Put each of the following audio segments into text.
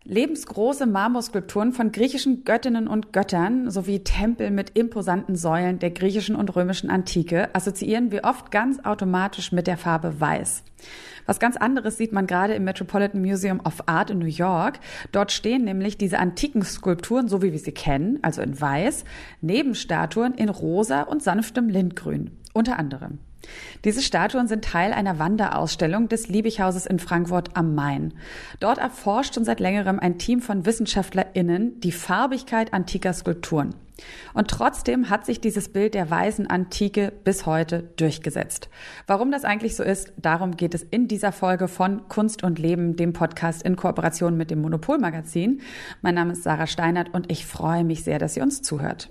Lebensgroße Marmorskulpturen von griechischen Göttinnen und Göttern sowie Tempel mit imposanten Säulen der griechischen und römischen Antike assoziieren wir oft ganz automatisch mit der Farbe Weiß. Was ganz anderes sieht man gerade im Metropolitan Museum of Art in New York. Dort stehen nämlich diese antiken Skulpturen, so wie wir sie kennen, also in Weiß, neben Statuen in rosa und sanftem Lindgrün, unter anderem. Diese Statuen sind Teil einer Wanderausstellung des Liebig-Hauses in Frankfurt am Main. Dort erforscht schon seit längerem ein Team von WissenschaftlerInnen die Farbigkeit antiker Skulpturen. Und trotzdem hat sich dieses Bild der weißen Antike bis heute durchgesetzt. Warum das eigentlich so ist, darum geht es in dieser Folge von Kunst und Leben, dem Podcast in Kooperation mit dem Monopol-Magazin. Mein Name ist Sarah Steinert und ich freue mich sehr, dass ihr uns zuhört.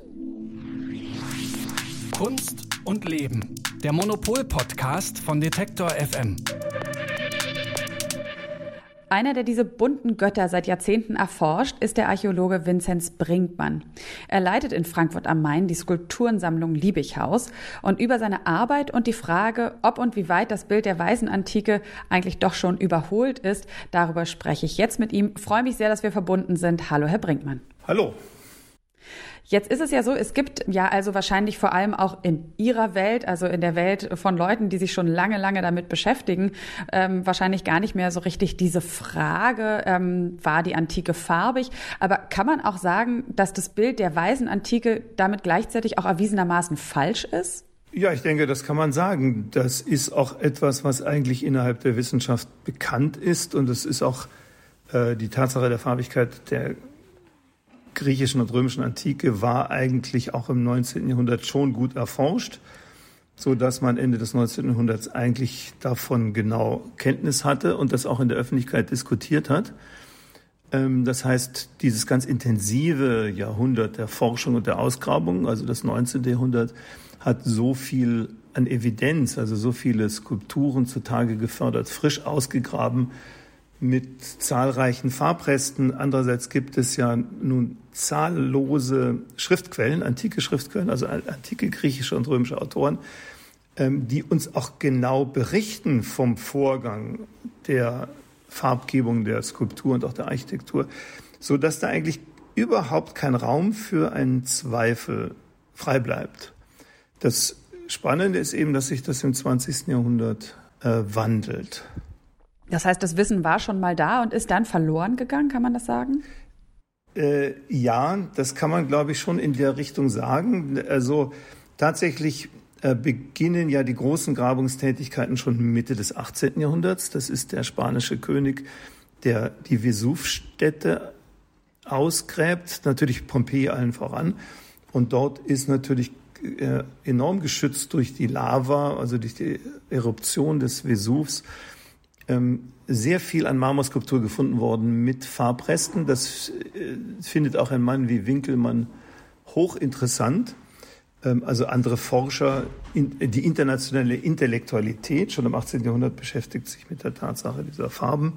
Kunst und Leben, der Monopol-Podcast von Detektor FM. Einer, der diese bunten Götter seit Jahrzehnten erforscht, ist der Archäologe Vinzenz Brinkmann. Er leitet in Frankfurt am Main die Skulpturensammlung Liebig-Haus und über seine Arbeit und die Frage, ob und wie weit das Bild der weißen Antike eigentlich doch schon überholt ist, darüber spreche ich jetzt mit ihm. Ich freue mich sehr, dass wir verbunden sind. Hallo, Herr Brinkmann. Hallo. Jetzt ist es ja so, es gibt ja also wahrscheinlich vor allem auch in Ihrer Welt, also in der Welt von Leuten, die sich schon lange damit beschäftigen, wahrscheinlich gar nicht mehr so richtig diese Frage, war die Antike farbig? Aber kann man auch sagen, dass das Bild der weißen Antike damit gleichzeitig auch erwiesenermaßen falsch ist? Ja, ich denke, das kann man sagen. Das ist auch etwas, was eigentlich innerhalb der Wissenschaft bekannt ist. Und es ist auch die Tatsache der Farbigkeit der griechischen und römischen Antike war eigentlich auch im 19. Jahrhundert schon gut erforscht, so dass man Ende des 19. Jahrhunderts eigentlich davon genau Kenntnis hatte und das auch in der Öffentlichkeit diskutiert hat. Das heißt, dieses ganz intensive Jahrhundert der Forschung und der Ausgrabung, also das 19. Jahrhundert, hat so viel an Evidenz, also so viele Skulpturen zutage gefördert, frisch ausgegraben, mit zahlreichen Farbresten. Andererseits gibt es ja nun zahllose Schriftquellen, antike Schriftquellen, also antike griechische und römische Autoren, die uns auch genau berichten vom Vorgang der Farbgebung der Skulptur und auch der Architektur, so dass da eigentlich überhaupt kein Raum für einen Zweifel frei bleibt. Das Spannende ist eben, dass sich das im 20. Jahrhundert wandelt. Das heißt, das Wissen war schon mal da und ist dann verloren gegangen, kann man das sagen? Ja, das kann man, glaube ich, schon in der Richtung sagen. Also tatsächlich beginnen ja die großen Grabungstätigkeiten schon Mitte des 18. Jahrhunderts. Das ist der spanische König, der die Vesuvstätte ausgräbt, natürlich Pompeji allen voran. Und dort ist natürlich enorm geschützt durch die Lava, also durch die Eruption des Vesuvs, sehr viel an Marmorskulptur gefunden worden mit Farbresten. Das findet auch ein Mann wie Winkelmann hochinteressant. Also andere Forscher, die internationale Intellektualität schon im 18. Jahrhundert beschäftigt sich mit der Tatsache dieser Farben.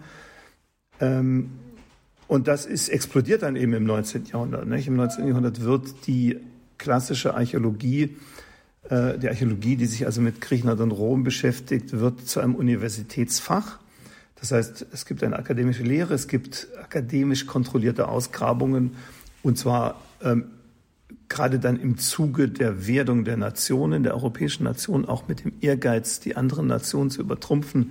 Und das explodiert dann eben im 19. Jahrhundert. Nicht? Im 19. Jahrhundert wird die klassische Archäologie, die Archäologie, die sich also mit Griechenland und Rom beschäftigt, wird zu einem Universitätsfach. Das heißt, es gibt eine akademische Lehre, es gibt akademisch kontrollierte Ausgrabungen, und zwar gerade dann im Zuge der Werdung der Nationen, der europäischen Nationen, auch mit dem Ehrgeiz, die anderen Nationen zu übertrumpfen,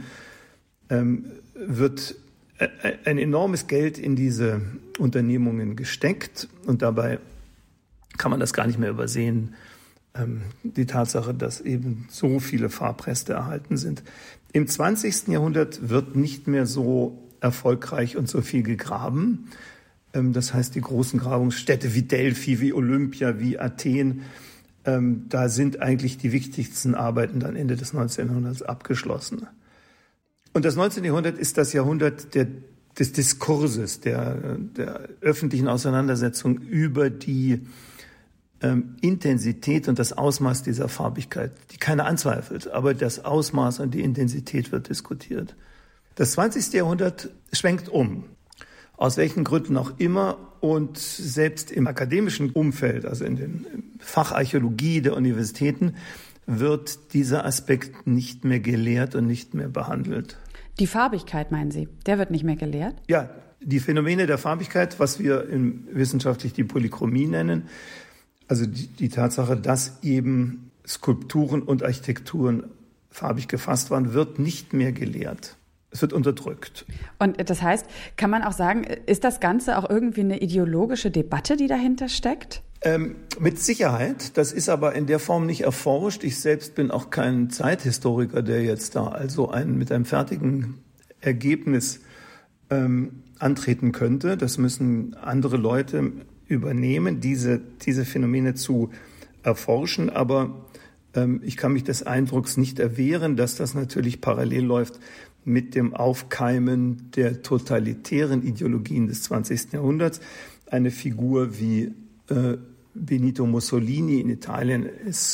wird ein enormes Geld in diese Unternehmungen gesteckt. Und dabei kann man das gar nicht mehr übersehen, die Tatsache, dass eben so viele Farbreste erhalten sind. Im 20. Jahrhundert wird nicht mehr so erfolgreich und so viel gegraben. Das heißt, die großen Grabungsstätte wie Delphi, wie Olympia, wie Athen, da sind eigentlich die wichtigsten Arbeiten dann Ende des 19. Jahrhunderts abgeschlossen. Und das 19. Jahrhundert ist das Jahrhundert des Diskurses, der öffentlichen Auseinandersetzung über die Intensität und das Ausmaß dieser Farbigkeit, die keiner anzweifelt, aber das Ausmaß und die Intensität wird diskutiert. Das 20. Jahrhundert schwenkt um, aus welchen Gründen auch immer, und selbst im akademischen Umfeld, also in den Facharchäologie der Universitäten, wird dieser Aspekt nicht mehr gelehrt und nicht mehr behandelt. Die Farbigkeit, meinen Sie, der wird nicht mehr gelehrt? Ja, die Phänomene der Farbigkeit, was wir wissenschaftlich die Polychromie nennen, also die Tatsache, dass eben Skulpturen und Architekturen farbig gefasst waren, wird nicht mehr gelehrt. Es wird unterdrückt. Und das heißt, kann man auch sagen, ist das Ganze auch irgendwie eine ideologische Debatte, die dahinter steckt? Mit Sicherheit. Das ist aber in der Form nicht erforscht. Ich selbst bin auch kein Zeithistoriker, der jetzt da also mit einem fertigen Ergebnis antreten könnte. Das müssen andere Leute übernehmen, diese Phänomene zu erforschen. Aber ich kann mich des Eindrucks nicht erwehren, dass das natürlich parallel läuft mit dem Aufkeimen der totalitären Ideologien des 20. Jahrhunderts. Eine Figur wie Benito Mussolini in Italien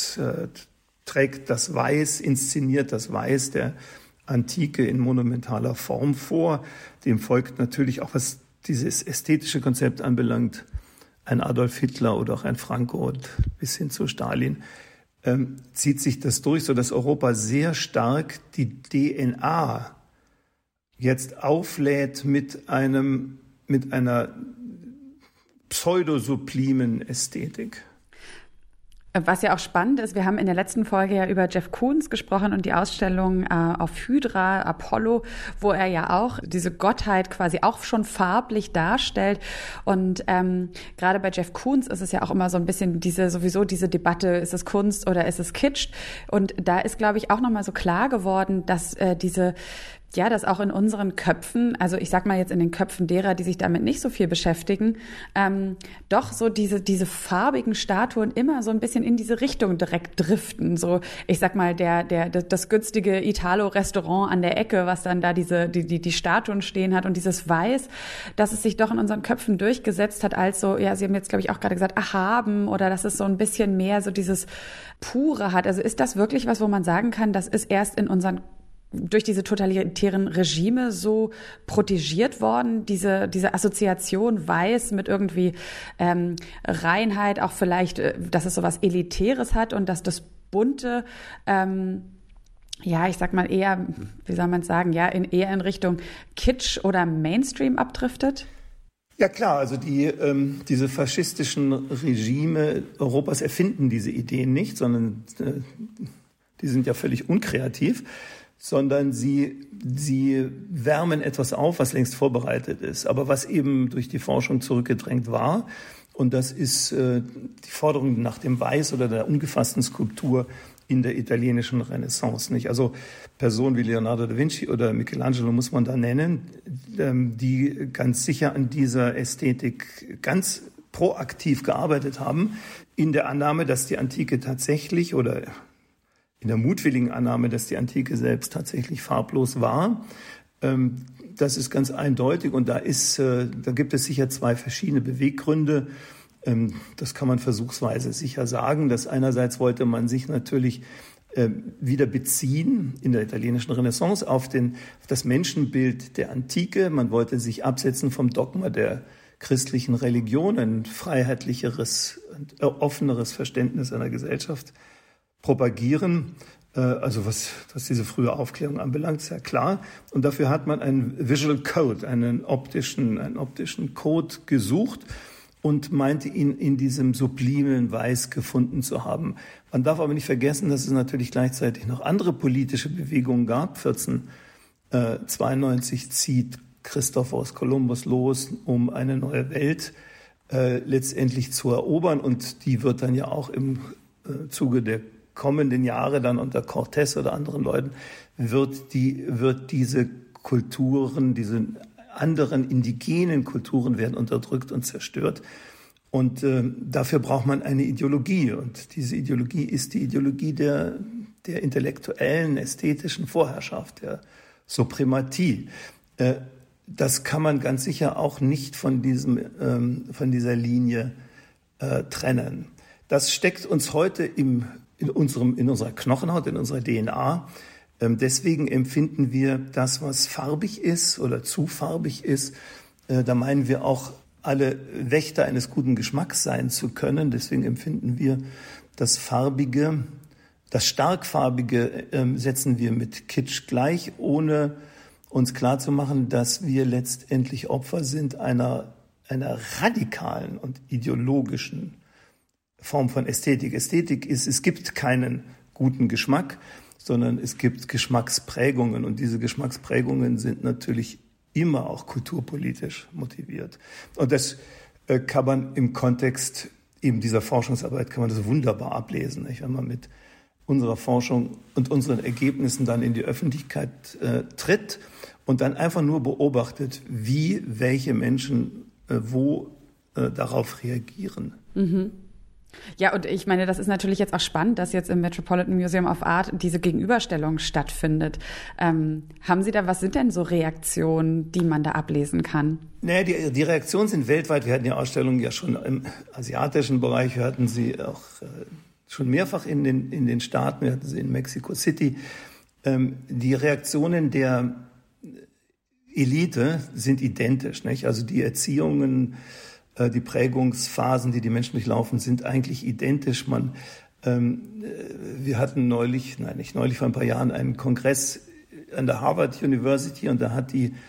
trägt das Weiß, inszeniert das Weiß der Antike in monumentaler Form vor. Dem folgt natürlich auch, was dieses ästhetische Konzept anbelangt, ein Adolf Hitler oder auch ein Franco und bis hin zu Stalin, zieht sich das durch, sodass Europa sehr stark die DNA jetzt auflädt mit einer pseudosublimen Ästhetik. Was ja auch spannend ist, wir haben in der letzten Folge ja über Jeff Koons gesprochen und die Ausstellung auf Hydra, Apollo, wo er ja auch diese Gottheit quasi auch schon farblich darstellt. Und gerade bei Jeff Koons ist es ja auch immer so ein bisschen diese Debatte, ist es Kunst oder ist es Kitsch? Und da ist, glaube ich, auch nochmal so klar geworden, dass dass auch in unseren Köpfen, also ich sag mal jetzt in den Köpfen derer, die sich damit nicht so viel beschäftigen, doch so diese farbigen Statuen immer so ein bisschen in diese Richtung direkt driften. So, ich sag mal, das günstige Italo-Restaurant an der Ecke, was dann da die Statuen stehen hat und dieses Weiß, dass es sich doch in unseren Köpfen durchgesetzt hat als so, ja, Sie haben jetzt, glaube ich, auch gerade gesagt, erhaben oder dass es so ein bisschen mehr so dieses Pure hat. Also ist das wirklich was, wo man sagen kann, das ist erst durch diese totalitären Regime so protegiert worden, diese Assoziation Weiß mit irgendwie Reinheit, auch vielleicht, dass es so was Elitäres hat und dass das Bunte, ich sag mal eher, wie soll man es sagen, eher in Richtung Kitsch oder Mainstream abdriftet? Ja klar, also diese faschistischen Regime Europas erfinden diese Ideen nicht, sondern die sind ja völlig unkreativ, sondern sie wärmen etwas auf, was längst vorbereitet ist, aber was eben durch die Forschung zurückgedrängt war. Und das ist die Forderung nach dem Weiß oder der ungefassten Skulptur in der italienischen Renaissance, nicht? Also Personen wie Leonardo da Vinci oder Michelangelo muss man da nennen, die ganz sicher an dieser Ästhetik ganz proaktiv gearbeitet haben, in der Annahme, dass die Antike tatsächlich oder in der mutwilligen Annahme, dass die Antike selbst tatsächlich farblos war. Das ist ganz eindeutig und da gibt es sicher zwei verschiedene Beweggründe. Das kann man versuchsweise sicher sagen. Dass einerseits wollte man sich natürlich wieder beziehen in der italienischen Renaissance auf das Menschenbild der Antike. Man wollte sich absetzen vom Dogma der christlichen Religion, ein freiheitlicheres und offeneres Verständnis einer Gesellschaft propagieren, also was diese frühe Aufklärung anbelangt, ist ja klar. Und dafür hat man einen Visual Code, einen optischen Code gesucht und meinte ihn in diesem sublimen Weiß gefunden zu haben. Man darf aber nicht vergessen, dass es natürlich gleichzeitig noch andere politische Bewegungen gab. 1492 zieht Christophorus Kolumbus los, um eine neue Welt letztendlich zu erobern, und die wird dann ja auch im Zuge der kommenden Jahre dann unter Cortés oder anderen Leuten wird diese Kulturen, diese anderen indigenen Kulturen werden unterdrückt und zerstört. Und dafür braucht man eine Ideologie. Und diese Ideologie ist die Ideologie der intellektuellen, ästhetischen Vorherrschaft, der Suprematie. Das kann man ganz sicher auch nicht von dieser Linie trennen. Das steckt uns heute in unserer Knochenhaut, in unserer DNA. Deswegen empfinden wir das, was farbig ist oder zu farbig ist, da meinen wir auch, alle Wächter eines guten Geschmacks sein zu können. Deswegen empfinden wir das Farbige, das Starkfarbige setzen wir mit Kitsch gleich, ohne uns klarzumachen, dass wir letztendlich Opfer sind einer radikalen und ideologischen Form von Ästhetik. Ästhetik ist, es gibt keinen guten Geschmack, sondern es gibt Geschmacksprägungen. Und diese Geschmacksprägungen sind natürlich immer auch kulturpolitisch motiviert. Und das kann man im Kontext eben dieser Forschungsarbeit kann man das wunderbar ablesen, nicht? Wenn man mit unserer Forschung und unseren Ergebnissen dann in die Öffentlichkeit tritt und dann einfach nur beobachtet, wie welche Menschen wo darauf reagieren. Mhm. Ja, und ich meine, das ist natürlich jetzt auch spannend, dass jetzt im Metropolitan Museum of Art diese Gegenüberstellung stattfindet. Haben Sie da, was sind denn so Reaktionen, die man da ablesen kann? Naja, die Reaktionen sind weltweit. Wir hatten die Ausstellung ja schon im asiatischen Bereich, wir hatten sie auch schon mehrfach in den Staaten, wir hatten sie in Mexico City. Die Reaktionen der Elite sind identisch, nicht? Also die Erziehungen, die Prägungsphasen, die Menschen durchlaufen, sind eigentlich identisch. Wir hatten vor ein paar Jahren einen Kongress an der Harvard University und da hat die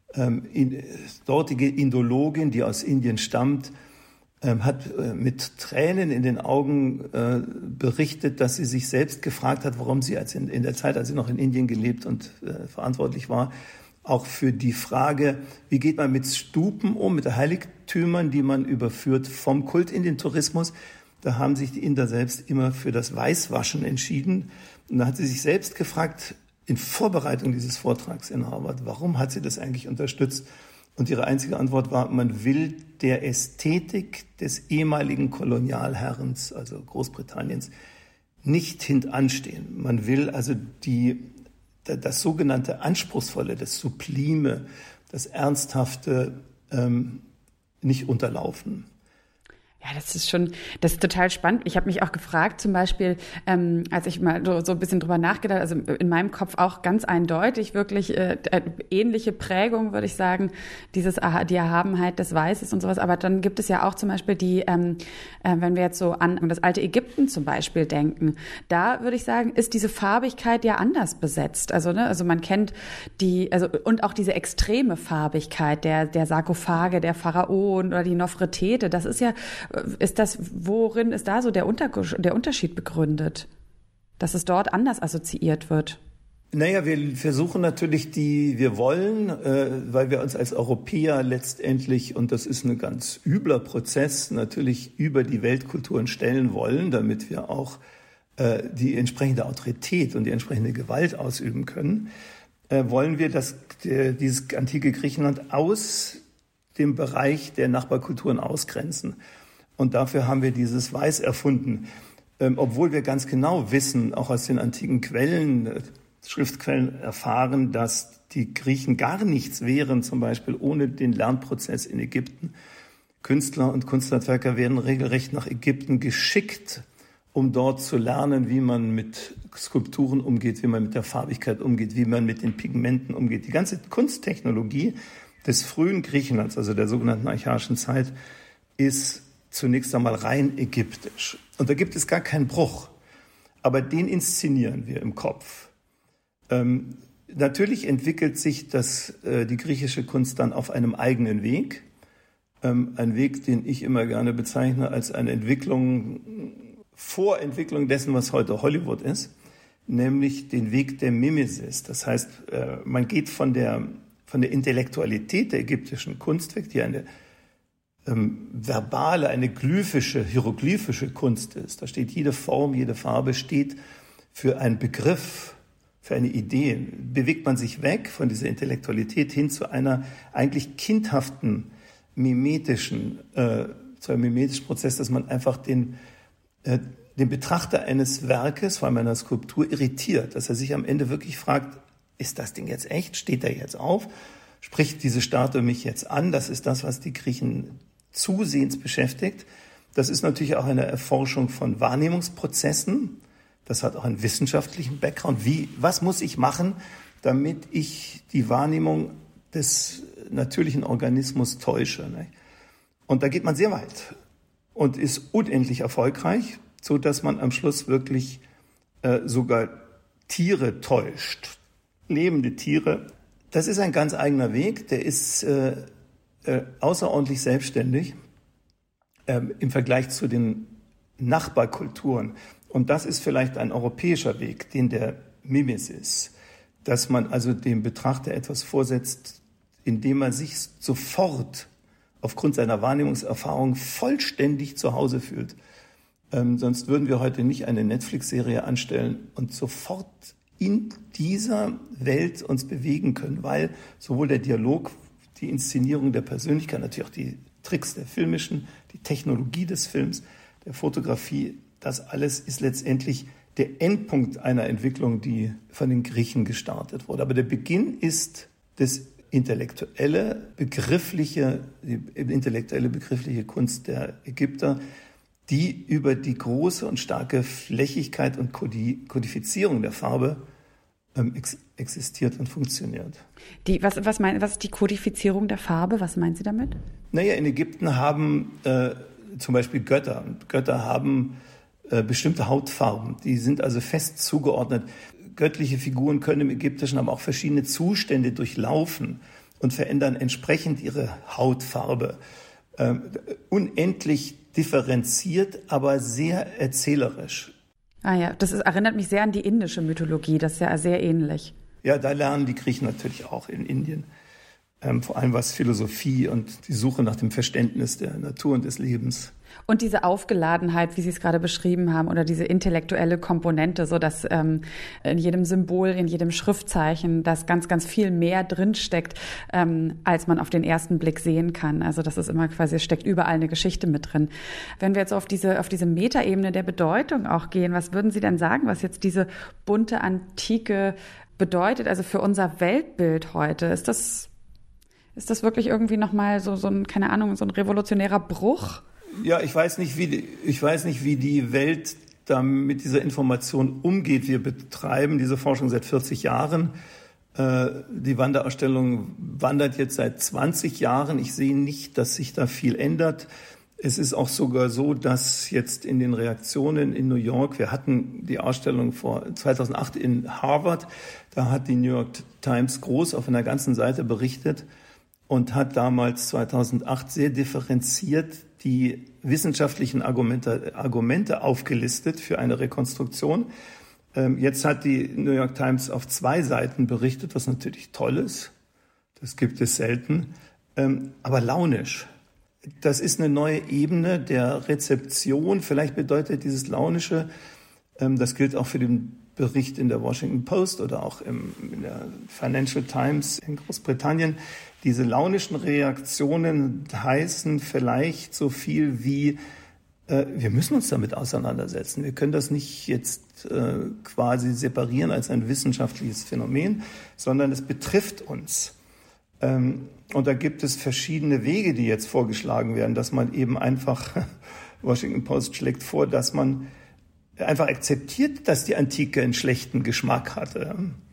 dortige Indologin, die aus Indien stammt, hat mit Tränen in den Augen berichtet, dass sie sich selbst gefragt hat, warum sie in der Zeit, als sie noch in Indien gelebt und verantwortlich war, auch für die Frage, wie geht man mit Stupen um, mit Heiligtümern, die man überführt vom Kult in den Tourismus. Da haben sich die Inder selbst immer für das Weißwaschen entschieden. Und da hat sie sich selbst gefragt, in Vorbereitung dieses Vortrags in Harvard, warum hat sie das eigentlich unterstützt? Und ihre einzige Antwort war, man will der Ästhetik des ehemaligen Kolonialherrens, also Großbritanniens, nicht hintanstehen. Man will also das sogenannte Anspruchsvolle, das Sublime, das Ernsthafte nicht unterlaufen. Ja, das ist total spannend. Ich habe mich auch gefragt, zum Beispiel, als ich mal so ein bisschen drüber nachgedacht, also in meinem Kopf auch ganz eindeutig wirklich ähnliche Prägung, würde ich sagen, die Erhabenheit des Weißes und sowas. Aber dann gibt es ja auch zum Beispiel wenn wir jetzt so an das alte Ägypten zum Beispiel denken, da würde ich sagen, ist diese Farbigkeit ja anders besetzt. Also man kennt und auch diese extreme Farbigkeit der Sarkophage, der Pharaonen oder die Nofretete, das ist ja worin ist da so der Unterschied begründet, dass es dort anders assoziiert wird? Naja, wir versuchen natürlich wir wollen, weil wir uns als Europäer letztendlich, und das ist ein ganz übler Prozess, natürlich über die Weltkulturen stellen wollen, damit wir auch die entsprechende Autorität und die entsprechende Gewalt ausüben können, wollen wir, dass dieses antike Griechenland aus dem Bereich der Nachbarkulturen ausgrenzen. Und dafür haben wir dieses Weiß erfunden. Obwohl wir ganz genau wissen, auch aus den antiken Quellen, Schriftquellen erfahren, dass die Griechen gar nichts wären, zum Beispiel ohne den Lernprozess in Ägypten. Künstler und Kunsthandwerker werden regelrecht nach Ägypten geschickt, um dort zu lernen, wie man mit Skulpturen umgeht, wie man mit der Farbigkeit umgeht, wie man mit den Pigmenten umgeht. Die ganze Kunsttechnologie des frühen Griechenlands, also der sogenannten archaischen Zeit, ist zunächst einmal rein ägyptisch. Und da gibt es gar keinen Bruch. Aber den inszenieren wir im Kopf. Natürlich entwickelt sich die griechische Kunst dann auf einem eigenen Weg. Ein Weg, den ich immer gerne bezeichne als eine Vorentwicklung dessen, was heute Hollywood ist, nämlich den Weg der Mimesis. Das heißt, man geht von der Intellektualität der ägyptischen Kunst weg, die eine verbale, eine hieroglyphische Kunst ist. Da steht jede Form, jede Farbe steht für einen Begriff, für eine Idee. Bewegt man sich weg von dieser Intellektualität hin zu einer eigentlich kindhaften, zu einem mimetischen Prozess, dass man einfach den Betrachter eines Werkes, vor allem einer Skulptur, irritiert, dass er sich am Ende wirklich fragt, ist das Ding jetzt echt? Steht er jetzt auf? Spricht diese Statue mich jetzt an? Das ist das, was die Griechen zusehends beschäftigt. Das ist natürlich auch eine Erforschung von Wahrnehmungsprozessen. Das hat auch einen wissenschaftlichen Background. Was muss ich machen, damit ich die Wahrnehmung des natürlichen Organismus täusche? Ne? Und da geht man sehr weit und ist unendlich erfolgreich, so dass man am Schluss wirklich sogar Tiere täuscht. Lebende Tiere, Das ist ein ganz eigener Weg, der ist außerordentlich selbstständig im Vergleich zu den Nachbarkulturen. Und das ist vielleicht ein europäischer Weg, den der Mimesis, dass man also dem Betrachter etwas vorsetzt, indem man sich sofort aufgrund seiner Wahrnehmungserfahrung vollständig zu Hause fühlt. Sonst würden wir heute nicht eine Netflix-Serie anstellen und sofort in dieser Welt uns bewegen können, weil sowohl der Dialog, die Inszenierung der Persönlichkeit, natürlich auch die Tricks der filmischen, die Technologie des Films, der Fotografie, das alles ist letztendlich der Endpunkt einer Entwicklung, die von den Griechen gestartet wurde. Aber der Beginn ist die intellektuelle begriffliche Kunst der Ägypter, die über die große und starke Flächigkeit und Kodifizierung der Farbe existiert und funktioniert. Was ist die Kodifizierung der Farbe? Was meinen Sie damit? Naja, in Ägypten haben zum Beispiel Götter. Götter haben bestimmte Hautfarben. Die sind also fest zugeordnet. Göttliche Figuren können im Ägyptischen aber auch verschiedene Zustände durchlaufen und verändern entsprechend ihre Hautfarbe. Unendlich differenziert, aber sehr erzählerisch. Ah ja, erinnert mich sehr an die indische Mythologie, das ist ja sehr ähnlich. Ja, da lernen die Griechen natürlich auch in Indien. Vor allem was Philosophie und die Suche nach dem Verständnis der Natur und des Lebens. Und diese Aufgeladenheit, wie Sie es gerade beschrieben haben, oder diese intellektuelle Komponente, so dass in jedem Symbol, in jedem Schriftzeichen, dass ganz, ganz viel mehr drinsteckt, als man auf den ersten Blick sehen kann. Also das ist immer quasi, es steckt überall eine Geschichte mit drin. Wenn wir jetzt auf diese Metaebene der Bedeutung auch gehen, was würden Sie denn sagen, was jetzt diese bunte Antike bedeutet, also für unser Weltbild heute? Ist das wirklich irgendwie nochmal so ein, keine Ahnung, so ein revolutionärer Bruch? Ja, ich weiß nicht, wie die Welt da mit dieser Information umgeht. Wir betreiben diese Forschung seit 40 Jahren. Die Wanderausstellung wandert jetzt seit 20 Jahren. Ich sehe nicht, dass sich da viel ändert. Es ist auch sogar so, dass jetzt in den Reaktionen in New York, wir hatten die Ausstellung vor 2008 in Harvard, da hat die New York Times groß auf einer ganzen Seite berichtet und hat damals 2008 sehr differenziert die wissenschaftlichen Argumente aufgelistet für eine Rekonstruktion. Jetzt hat die New York Times auf 2 Seiten berichtet, was natürlich toll ist. Das gibt es selten, aber launisch. Das ist eine neue Ebene der Rezeption. Vielleicht bedeutet dieses Launische, das gilt auch für den Bericht in der Washington Post oder auch in der Financial Times in Großbritannien. Diese launischen Reaktionen heißen vielleicht so viel wie, wir müssen uns damit auseinandersetzen. Wir können das nicht jetzt quasi separieren als ein wissenschaftliches Phänomen, sondern es betrifft uns. Und da gibt es verschiedene Wege, die jetzt vorgeschlagen werden, dass man eben einfach, Washington Post schlägt vor, dass man einfach akzeptiert, dass die Antike einen schlechten Geschmack hatte.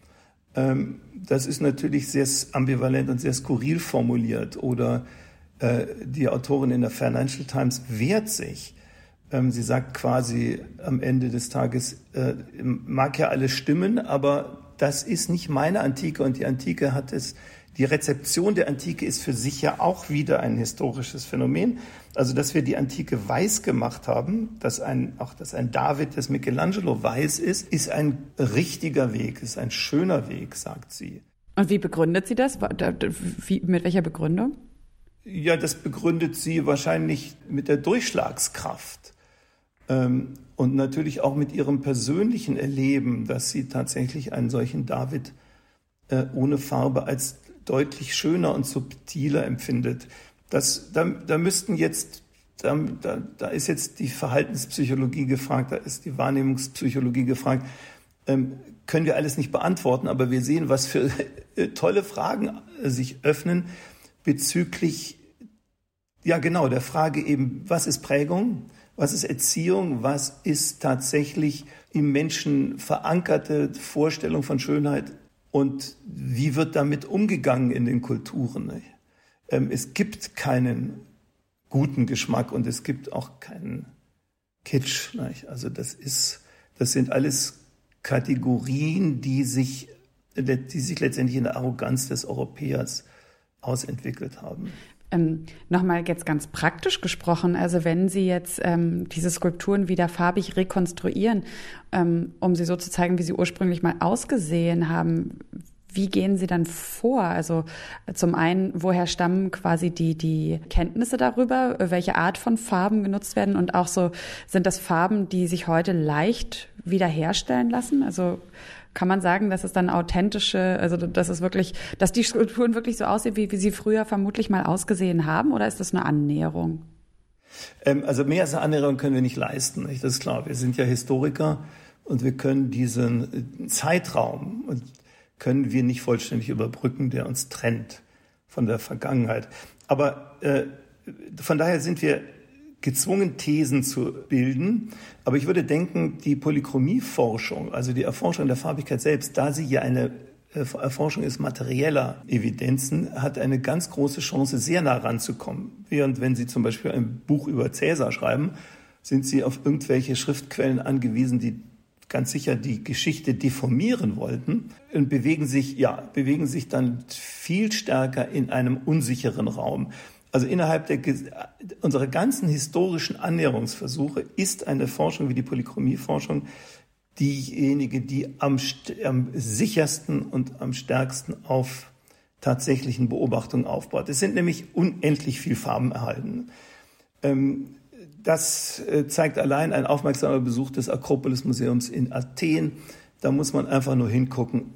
Das ist natürlich sehr ambivalent und sehr skurril formuliert. Oder die Autorin in der Financial Times wehrt sich. Sie sagt quasi am Ende des Tages, mag ja alles stimmen, aber das ist nicht meine Antike und die Antike hat es. Die Rezeption der Antike ist für sich ja auch wieder ein historisches Phänomen. Also, dass wir die Antike weiß gemacht haben, dass ein David des Michelangelo weiß ist ein richtiger Weg, ist ein schöner Weg, sagt sie. Und wie begründet sie das? Mit welcher Begründung? Ja, das begründet sie wahrscheinlich mit der Durchschlagskraft. Und natürlich auch mit ihrem persönlichen Erleben, dass sie tatsächlich einen solchen David ohne Farbe als deutlich schöner und subtiler empfindet. Da ist jetzt die Verhaltenspsychologie gefragt, da ist die Wahrnehmungspsychologie gefragt. Können wir alles nicht beantworten, aber wir sehen, was für tolle Fragen sich öffnen bezüglich, ja genau, der Frage eben, was ist Prägung, was ist Erziehung, was ist tatsächlich im Menschen verankerte Vorstellung von Schönheit und wie wird damit umgegangen in den Kulturen. Es gibt keinen guten Geschmack und es gibt auch keinen Kitsch. Also das sind alles Kategorien, die sich die sich letztendlich in der Arroganz des Europäers ausentwickelt haben. Nochmal jetzt ganz praktisch gesprochen, also wenn Sie jetzt diese Skulpturen wieder farbig rekonstruieren, um sie so zu zeigen, wie sie ursprünglich mal ausgesehen haben, wie gehen Sie dann vor? Also zum einen, woher stammen quasi die Kenntnisse darüber, welche Art von Farben genutzt werden und auch so, sind das Farben, die sich heute leicht wiederherstellen lassen? Also kann man sagen, dass es dann authentische, also dass es wirklich, dass die Skulpturen wirklich so aussehen, wie sie früher vermutlich mal ausgesehen haben, oder ist das eine Annäherung? Also mehr als eine Annäherung können wir nicht leisten, nicht? Das ist klar. Wir sind ja Historiker und wir können diesen Zeitraum können wir nicht vollständig überbrücken, der uns trennt von der Vergangenheit. Aber von daher sind wir gezwungen, Thesen zu bilden. Aber ich würde denken, die Polychromie-Forschung, also die Erforschung der Farbigkeit selbst, da sie ja eine Erforschung ist materieller Evidenzen, hat eine ganz große Chance, sehr nah ranzukommen. Während wenn Sie zum Beispiel ein Buch über Cäsar schreiben, sind Sie auf irgendwelche Schriftquellen angewiesen, die ganz sicher die Geschichte deformieren wollten und bewegen sich dann viel stärker in einem unsicheren Raum. Also innerhalb unserer ganzen historischen Annäherungsversuche ist eine Forschung wie die Polychromie-Forschung diejenige, die am sichersten und am stärksten auf tatsächlichen Beobachtungen aufbaut. Es sind nämlich unendlich viel Farben erhalten. Das zeigt allein ein aufmerksamer Besuch des Akropolis-Museums in Athen. Da muss man einfach nur hingucken.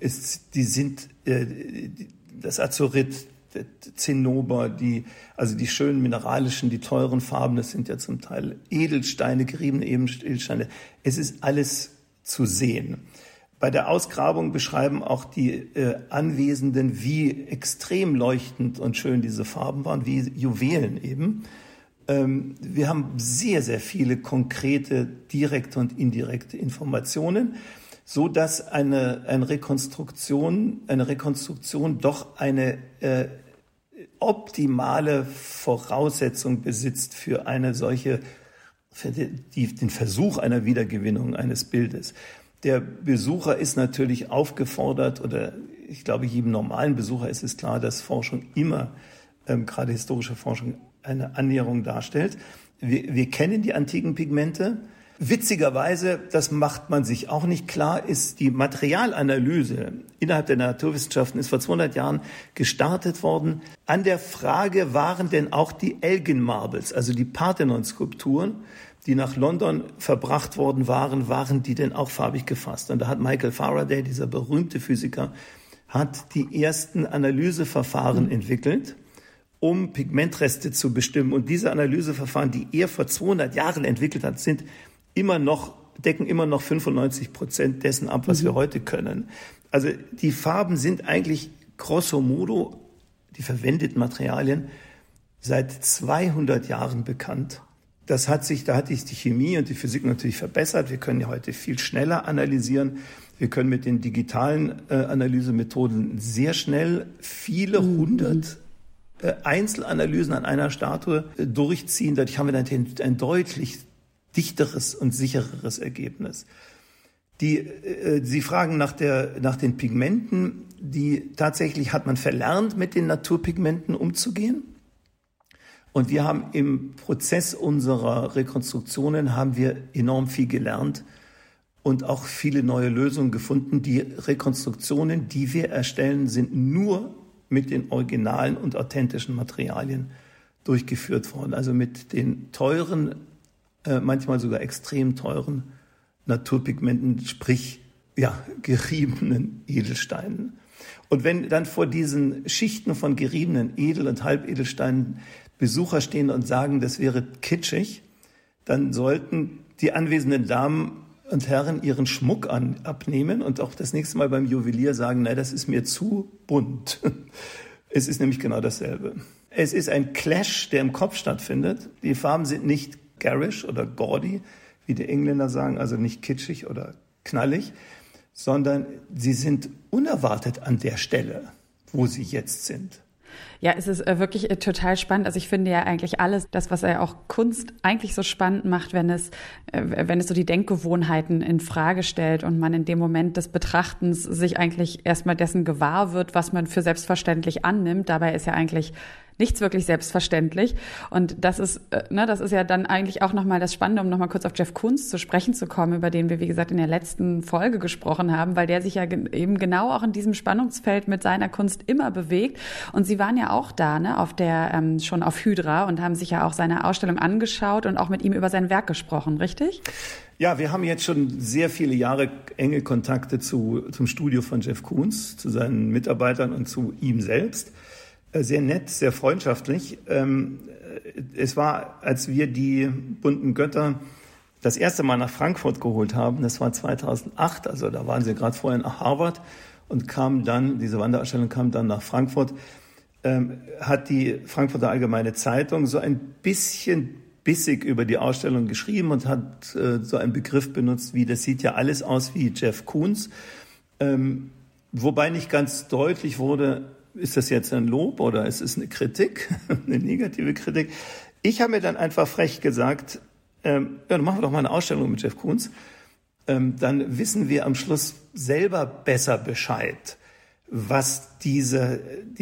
Das Azurit, der Zinnober, die schönen mineralischen, die teuren Farben, das sind ja zum Teil Edelsteine, geriebene Edelsteine. Es ist alles zu sehen. Bei der Ausgrabung beschreiben auch die Anwesenden, wie extrem leuchtend und schön diese Farben waren, wie Juwelen eben. Wir haben sehr, sehr viele konkrete, direkte und indirekte Informationen, so dass eine Rekonstruktion doch eine optimale Voraussetzung besitzt für den Versuch einer Wiedergewinnung eines Bildes. Der Besucher ist natürlich aufgefordert, oder ich glaube, jedem normalen Besucher ist es klar, dass Forschung immer, gerade historische Forschung, eine Annäherung darstellt. Wir kennen die antiken Pigmente. Witzigerweise, das macht man sich auch nicht klar, ist die Materialanalyse innerhalb der Naturwissenschaften ist vor 200 Jahren gestartet worden. An der Frage, waren denn auch die Elgin Marbles, also die Parthenon-Skulpturen, die nach London verbracht worden waren die denn auch farbig gefasst? Und da hat Michael Faraday, dieser berühmte Physiker, hat die ersten Analyseverfahren entwickelt, um Pigmentreste zu bestimmen. Und diese Analyseverfahren, die er vor 200 Jahren entwickelt hat, decken immer noch 95% dessen ab, was wir heute können. Also die Farben sind eigentlich grosso modo, die verwendeten Materialien, seit 200 Jahren bekannt. Da hat sich die Chemie und die Physik natürlich verbessert. Wir können ja heute viel schneller analysieren. Wir können mit den digitalen Analysemethoden sehr schnell viele hundert Einzelanalysen an einer Statue durchziehen. Dadurch haben wir dann ein deutlich dichteres und sichereres Ergebnis. Sie fragen nach den Pigmenten, tatsächlich hat man verlernt, mit den Naturpigmenten umzugehen. Und wir haben im Prozess unserer Rekonstruktionen enorm viel gelernt und auch viele neue Lösungen gefunden. Die Rekonstruktionen, die wir erstellen, sind nur mit den originalen und authentischen Materialien durchgeführt worden. Also mit den teuren, manchmal sogar extrem teuren Naturpigmenten, sprich geriebenen Edelsteinen. Und wenn dann vor diesen Schichten von geriebenen Edel- und Halbedelsteinen Besucher stehen und sagen, das wäre kitschig, dann sollten die anwesenden Damen und Herren ihren Schmuck abnehmen und auch das nächste Mal beim Juwelier sagen, nein, das ist mir zu bunt. Es ist nämlich genau dasselbe. Es ist ein Clash, der im Kopf stattfindet. Die Farben sind nicht garish oder gaudy, wie die Engländer sagen, also nicht kitschig oder knallig, sondern sie sind unerwartet an der Stelle, wo sie jetzt sind. Ja, es ist wirklich total spannend. Also ich finde ja eigentlich alles, das, was ja auch Kunst eigentlich so spannend macht, wenn es so die Denkgewohnheiten in Frage stellt und man in dem Moment des Betrachtens sich eigentlich erstmal dessen gewahr wird, was man für selbstverständlich annimmt. Dabei ist ja eigentlich nichts wirklich selbstverständlich. Und das ist ja dann eigentlich auch nochmal das Spannende, um nochmal kurz auf Jeff Koons zu sprechen zu kommen, über den wir, wie gesagt, in der letzten Folge gesprochen haben, weil der sich ja eben genau auch in diesem Spannungsfeld mit seiner Kunst immer bewegt. Und Sie waren ja auch da, ne, schon auf Hydra und haben sich ja auch seine Ausstellung angeschaut und auch mit ihm über sein Werk gesprochen, richtig? Ja, wir haben jetzt schon sehr viele Jahre enge Kontakte zum Studio von Jeff Koons, zu seinen Mitarbeitern und zu ihm selbst. Sehr nett, sehr freundschaftlich. Es war, als wir die bunten Götter das erste Mal nach Frankfurt geholt haben, das war 2008, also da waren sie gerade vorher nach Harvard und diese Wanderausstellung kam dann nach Frankfurt, hat die Frankfurter Allgemeine Zeitung so ein bisschen bissig über die Ausstellung geschrieben und hat so einen Begriff benutzt wie, das sieht ja alles aus wie Jeff Koons, wobei nicht ganz deutlich wurde, ist das jetzt ein Lob oder ist es eine Kritik, eine negative Kritik? Ich habe mir dann einfach frech gesagt, dann machen wir doch mal eine Ausstellung mit Jeff Koons. Dann wissen wir am Schluss selber besser Bescheid, was diese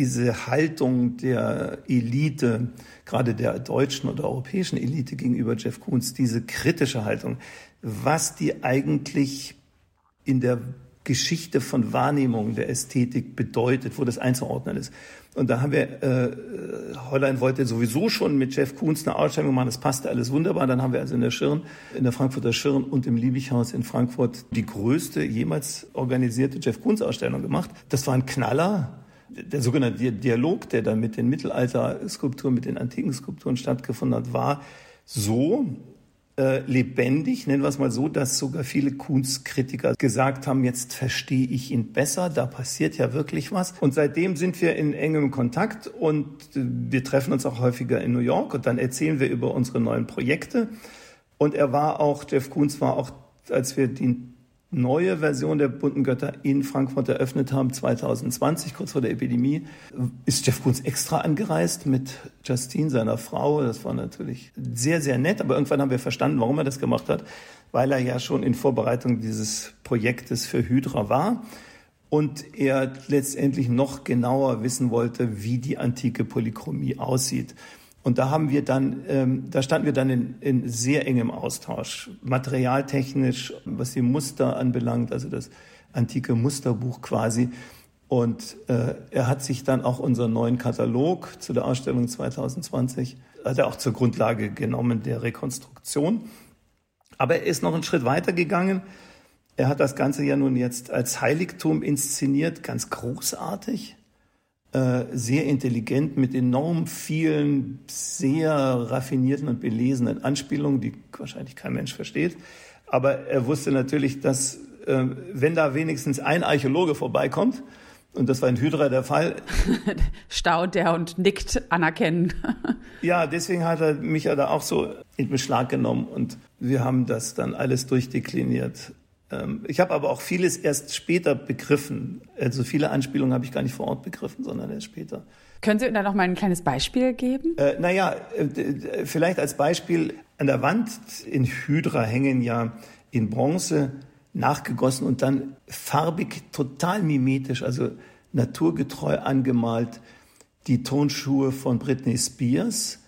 Haltung der Elite, gerade der deutschen oder europäischen Elite gegenüber Jeff Koons, diese kritische Haltung, was die eigentlich in der Geschichte von Wahrnehmung der Ästhetik bedeutet, wo das einzuordnen ist. Und da haben wir, Hollein wollte sowieso schon mit Jeff Koons eine Ausstellung machen, das passte alles wunderbar. Dann haben wir also in der Frankfurter Schirn und im Liebighaus in Frankfurt die größte jemals organisierte Jeff Koons Ausstellung gemacht. Das war ein Knaller. Der sogenannte Dialog, der dann mit den Mittelalter-Skulpturen, mit den antiken Skulpturen stattgefunden hat, war so lebendig, nennen wir es mal so, dass sogar viele Koons-Kritiker gesagt haben, jetzt verstehe ich ihn besser, da passiert ja wirklich was. Und seitdem sind wir in engem Kontakt und wir treffen uns auch häufiger in New York und dann erzählen wir über unsere neuen Projekte. Und Jeff Koons war auch, als wir die neue Version der bunten Götter in Frankfurt eröffnet haben, 2020, kurz vor der Epidemie, ist Jeff Koons extra angereist mit Justine, seiner Frau. Das war natürlich sehr, sehr nett, aber irgendwann haben wir verstanden, warum er das gemacht hat, weil er ja schon in Vorbereitung dieses Projektes für Hydra war und er letztendlich noch genauer wissen wollte, wie die antike Polychromie aussieht. Und da standen wir dann in sehr engem Austausch, materialtechnisch, was die Muster anbelangt, also das antike Musterbuch quasi. Und er hat sich dann auch unseren neuen Katalog zu der Ausstellung 2020, hat er auch zur Grundlage genommen der Rekonstruktion. Aber er ist noch einen Schritt weiter gegangen. Er hat das Ganze ja nun jetzt als Heiligtum inszeniert, ganz großartig. Sehr intelligent, mit enorm vielen, sehr raffinierten und belesenen Anspielungen, die wahrscheinlich kein Mensch versteht. Aber er wusste natürlich, dass, wenn da wenigstens ein Archäologe vorbeikommt, und das war in Hydra der Fall. Staunt er und nickt anerkennend. Ja, deswegen hat er mich ja da auch so in Beschlag genommen und wir haben das dann alles durchdekliniert. Ich habe aber auch vieles erst später begriffen. Also viele Anspielungen habe ich gar nicht vor Ort begriffen, sondern erst später. Können Sie da noch mal ein kleines Beispiel geben? Vielleicht als Beispiel. An der Wand in Hydra hängen ja in Bronze nachgegossen und dann farbig, total mimetisch, also naturgetreu angemalt, die Turnschuhe von Britney Spears.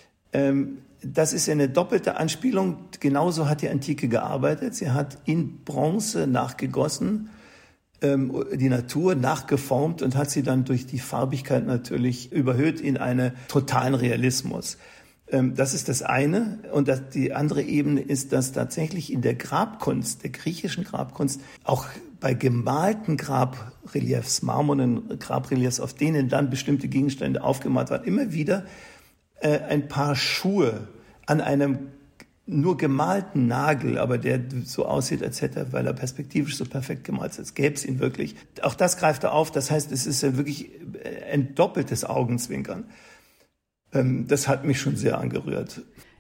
Das ist eine doppelte Anspielung. Genauso hat die Antike gearbeitet. Sie hat in Bronze nachgegossen, die Natur nachgeformt und hat sie dann durch die Farbigkeit natürlich überhöht in einen totalen Realismus. Das ist das eine. Und die andere Ebene ist, dass tatsächlich in der Grabkunst, der griechischen Grabkunst, auch bei gemalten Grabreliefs, marmornen Grabreliefs, auf denen dann bestimmte Gegenstände aufgemalt waren, immer wieder ein paar Schuhe an einem nur gemalten Nagel, aber der so aussieht, als hätte er, weil er perspektivisch so perfekt gemalt ist, als gäbe es ihn wirklich. Auch das greift er auf. Das heißt, es ist ja wirklich ein doppeltes Augenzwinkern. Das hat mich schon sehr angerührt.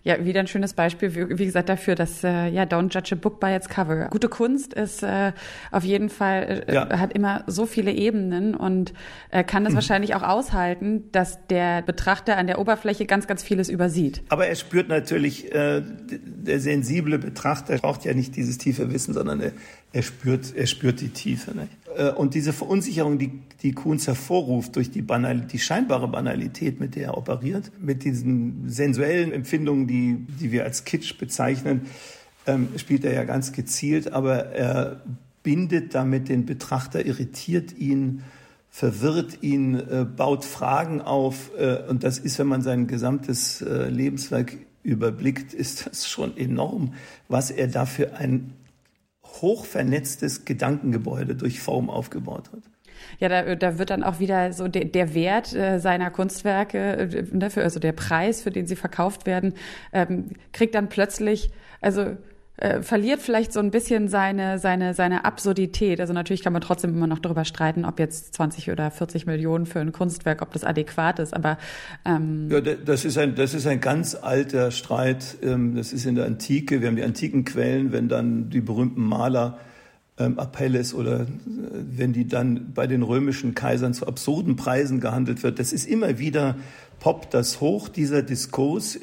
Ja, wieder ein schönes Beispiel, wie gesagt, dafür, dass don't judge a book by its cover. Gute Kunst ist auf jeden Fall, hat immer so viele Ebenen und kann das wahrscheinlich auch aushalten, dass der Betrachter an der Oberfläche ganz, ganz vieles übersieht. Aber er spürt natürlich, der sensible Betrachter braucht ja nicht dieses tiefe Wissen, sondern er spürt die Tiefe. Nicht? Und diese Verunsicherung, die Kuhns hervorruft durch die scheinbare Banalität, mit der er operiert, mit diesen sensuellen Empfindungen, die wir als Kitsch bezeichnen, spielt er ja ganz gezielt, aber er bindet damit den Betrachter, irritiert ihn, verwirrt ihn, baut Fragen auf. Und das ist, wenn man sein gesamtes Lebenswerk überblickt, ist das schon enorm, was er da für ein hochvernetztes Gedankengebäude durch Form aufgebaut hat. Ja, da wird dann auch wieder so der Wert seiner Kunstwerke, also der Preis, für den sie verkauft werden, kriegt dann plötzlich, verliert vielleicht so ein bisschen seine Absurdität. Also natürlich kann man trotzdem immer noch darüber streiten, ob jetzt 20 oder 40 Millionen für ein Kunstwerk, ob das adäquat ist. Aber das ist ein ganz alter Streit. Das ist in der Antike. Wir haben die antiken Quellen, wenn dann die berühmten Maler Apelles oder wenn die dann bei den römischen Kaisern zu absurden Preisen gehandelt wird. Das ist immer wieder, poppt das hoch, dieser Diskurs.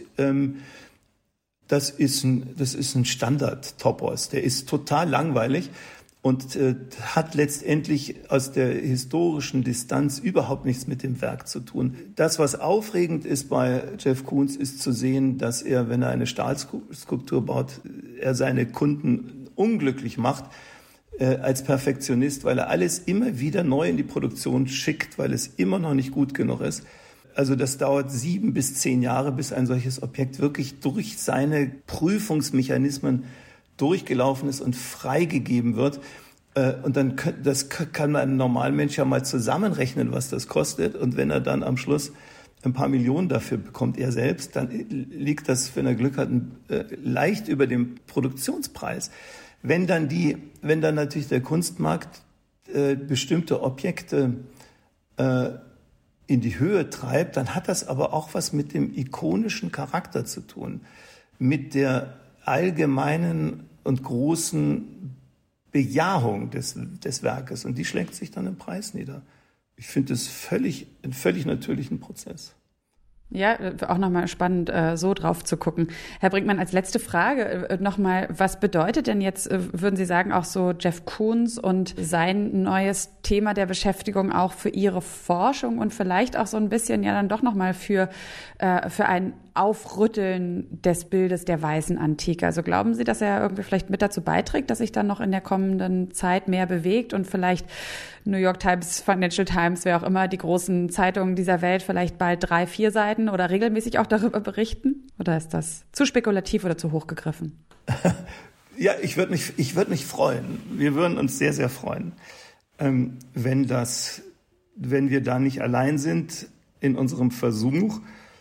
Das ist ein Standard-Topos. Der ist total langweilig und hat letztendlich aus der historischen Distanz überhaupt nichts mit dem Werk zu tun. Das, was aufregend ist bei Jeff Koons, ist zu sehen, dass er, wenn er eine Stahlskulptur baut, er seine Kunden unglücklich macht als Perfektionist, weil er alles immer wieder neu in die Produktion schickt, weil es immer noch nicht gut genug ist. Also das dauert 7 bis 10 Jahre, bis ein solches Objekt wirklich durch seine Prüfungsmechanismen durchgelaufen ist und freigegeben wird. Und dann kann ein Normalmensch ja mal zusammenrechnen, was das kostet. Und wenn er dann am Schluss ein paar Millionen dafür bekommt, er selbst, dann liegt das, wenn er Glück hat, leicht über dem Produktionspreis. Wenn dann natürlich der Kunstmarkt bestimmte Objekte in die Höhe treibt, dann hat das aber auch was mit dem ikonischen Charakter zu tun, mit der allgemeinen und großen Bejahung des Werkes. Und die schlägt sich dann im Preis nieder. Ich finde das einen völlig natürlichen Prozess. Ja, auch nochmal spannend, so drauf zu gucken. Herr Brinkmann, als letzte Frage nochmal, was bedeutet denn jetzt, würden Sie sagen, auch so Jeff Koons und sein neues Thema der Beschäftigung auch für Ihre Forschung und vielleicht auch so ein bisschen ja dann doch nochmal für ein Aufrütteln des Bildes der weißen Antike? Also glauben Sie, dass er irgendwie vielleicht mit dazu beiträgt, dass sich dann noch in der kommenden Zeit mehr bewegt und vielleicht New York Times, Financial Times, wer auch immer, die großen Zeitungen dieser Welt vielleicht bald 3-4 Seiten oder regelmäßig auch darüber berichten? Oder ist das zu spekulativ oder zu hoch gegriffen? Ja, ich würde mich freuen. Wir würden uns sehr, sehr freuen, wenn wir da nicht allein sind in unserem Versuch,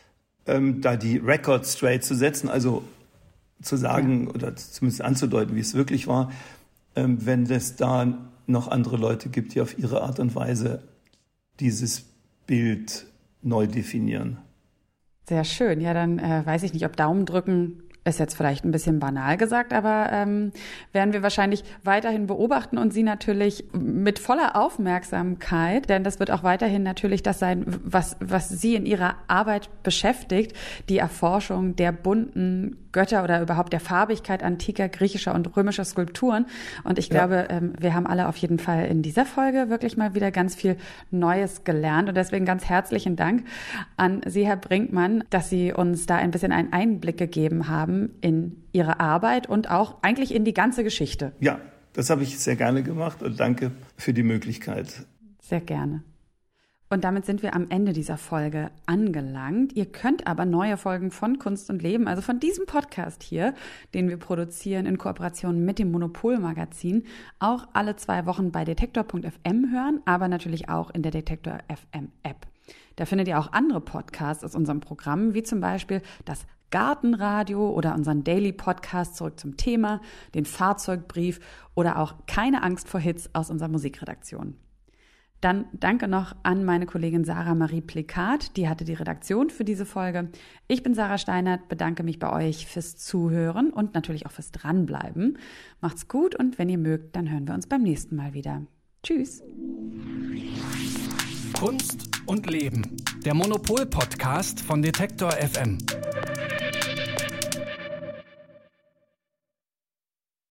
da die Record straight zu setzen, also zu sagen oder zumindest anzudeuten, wie es wirklich war, wenn es da noch andere Leute gibt, die auf ihre Art und Weise dieses Bild neu definieren. Sehr schön. Ja, dann weiß ich nicht, ob Daumen drücken ist jetzt vielleicht ein bisschen banal gesagt, aber werden wir wahrscheinlich weiterhin beobachten und Sie natürlich mit voller Aufmerksamkeit, denn das wird auch weiterhin natürlich das sein, was Sie in Ihrer Arbeit beschäftigt, die Erforschung der bunten Götter oder überhaupt der Farbigkeit antiker griechischer und römischer Skulpturen. Und ich glaube, wir haben alle auf jeden Fall in dieser Folge wirklich mal wieder ganz viel Neues gelernt. Und deswegen ganz herzlichen Dank an Sie, Herr Brinkmann, dass Sie uns da ein bisschen einen Einblick gegeben haben in Ihre Arbeit und auch eigentlich in die ganze Geschichte. Ja, das habe ich sehr gerne gemacht und danke für die Möglichkeit. Sehr gerne. Und damit sind wir am Ende dieser Folge angelangt. Ihr könnt aber neue Folgen von Kunst und Leben, also von diesem Podcast hier, den wir produzieren in Kooperation mit dem Monopol-Magazin, auch alle 2 Wochen bei detektor.fm hören, aber natürlich auch in der Detektor FM App. Da findet ihr auch andere Podcasts aus unserem Programm, wie zum Beispiel das Gartenradio oder unseren Daily Podcast zurück zum Thema, den Fahrzeugbrief oder auch Keine Angst vor Hits aus unserer Musikredaktion. Dann danke noch an meine Kollegin Sarah Marie Plikat, die hatte die Redaktion für diese Folge. Ich bin Sarah Steinert, bedanke mich bei euch fürs Zuhören und natürlich auch fürs Dranbleiben. Macht's gut und wenn ihr mögt, dann hören wir uns beim nächsten Mal wieder. Tschüss. Kunst und Leben. Der Monopol-Podcast von Detektor FM.